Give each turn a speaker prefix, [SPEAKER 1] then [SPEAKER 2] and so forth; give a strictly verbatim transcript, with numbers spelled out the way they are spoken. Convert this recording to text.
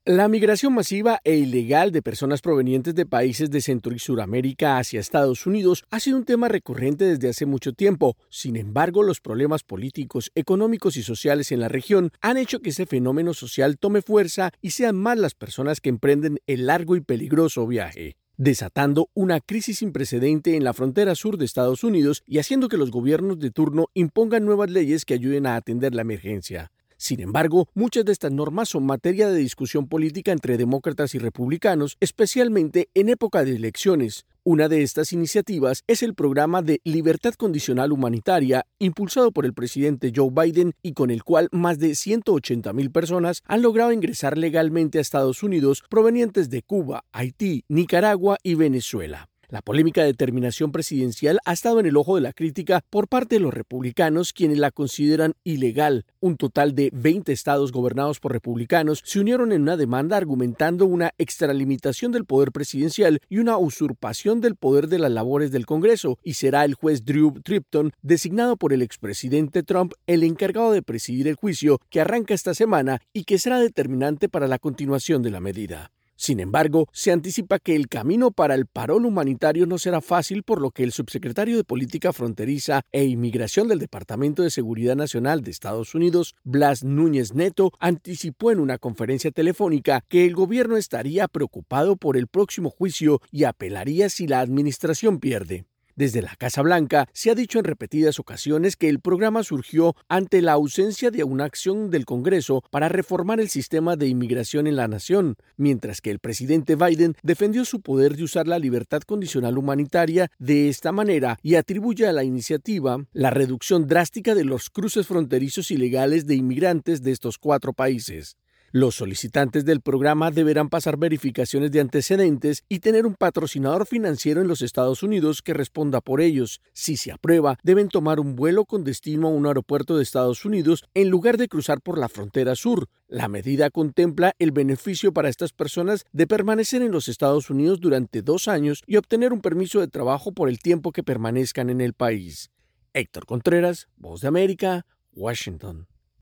[SPEAKER 1] La migración masiva e ilegal de personas provenientes de países de Centro y Suramérica hacia Estados Unidos ha sido un tema recurrente desde hace mucho tiempo. Sin embargo, los problemas políticos, económicos y sociales en la región han hecho que ese fenómeno social tome fuerza y sean más las personas que emprenden el largo y peligroso viaje, desatando una crisis sin precedente en la frontera sur de Estados Unidos y haciendo que los gobiernos de turno impongan nuevas leyes que ayuden a atender la emergencia. Sin embargo, muchas de estas normas son materia de discusión política entre demócratas y republicanos, especialmente en época de elecciones. Una de estas iniciativas es el programa de Libertad Condicional Humanitaria, impulsado por el presidente Joe Biden y con el cual más de ciento ochenta mil personas han logrado ingresar legalmente a Estados Unidos provenientes de Cuba, Haití, Nicaragua y Venezuela. La polémica determinación presidencial ha estado en el ojo de la crítica por parte de los republicanos, quienes la consideran ilegal. Un total de veinte estados gobernados por republicanos se unieron en una demanda argumentando una extralimitación del poder presidencial y una usurpación del poder de las labores del Congreso, y será el juez Drew Tripton, designado por el expresidente Trump, el encargado de presidir el juicio que arranca esta semana y que será determinante para la continuación de la medida. Sin embargo, se anticipa que el camino para el parol humanitario no será fácil, por lo que el subsecretario de Política Fronteriza e Inmigración del Departamento de Seguridad Nacional de Estados Unidos, Blas Núñez Neto, anticipó en una conferencia telefónica que el gobierno estaría preocupado por el próximo juicio y apelaría si la administración pierde. Desde la Casa Blanca se ha dicho en repetidas ocasiones que el programa surgió ante la ausencia de una acción del Congreso para reformar el sistema de inmigración en la nación, mientras que el presidente Biden defendió su poder de usar la libertad condicional humanitaria de esta manera y atribuye a la iniciativa la reducción drástica de los cruces fronterizos ilegales de inmigrantes de estos cuatro países. Los solicitantes del programa deberán pasar verificaciones de antecedentes y tener un patrocinador financiero en los Estados Unidos que responda por ellos. Si se aprueba, deben tomar un vuelo con destino a un aeropuerto de Estados Unidos en lugar de cruzar por la frontera sur. La medida contempla el beneficio para estas personas de permanecer en los Estados Unidos durante dos años y obtener un permiso de trabajo por el tiempo que permanezcan en el país. Héctor Contreras, Voz de América, Washington.